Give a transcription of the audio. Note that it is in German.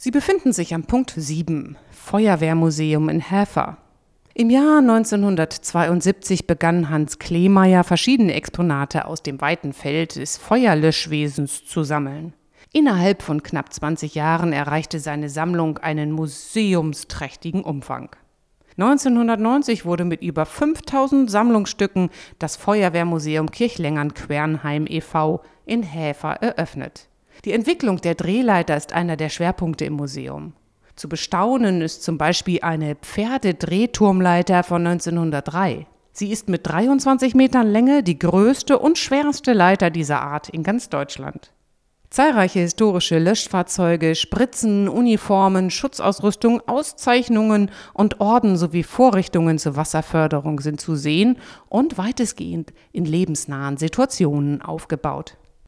Sie befinden sich am Punkt 7, Feuerwehrmuseum in Häfer. Im Jahr 1972 begann Hans Kleemeyer, verschiedene Exponate aus dem weiten Feld des Feuerlöschwesens zu sammeln. Innerhalb von knapp 20 Jahren erreichte seine Sammlung einen museumsträchtigen Umfang. 1990 wurde mit über 5000 Sammlungsstücken das Feuerwehrmuseum Kirchlengern-Quernheim e.V. in Häfer eröffnet. Die Entwicklung der Drehleiter ist einer der Schwerpunkte im Museum. Zu bestaunen ist zum Beispiel eine Pferdedrehturmleiter von 1903. Sie ist mit 23 Metern Länge die größte und schwerste Leiter dieser Art in ganz Deutschland. Zahlreiche historische Löschfahrzeuge, Spritzen, Uniformen, Schutzausrüstung, Auszeichnungen und Orden sowie Vorrichtungen zur Wasserförderung sind zu sehen und weitestgehend in lebensnahen Situationen aufgebaut.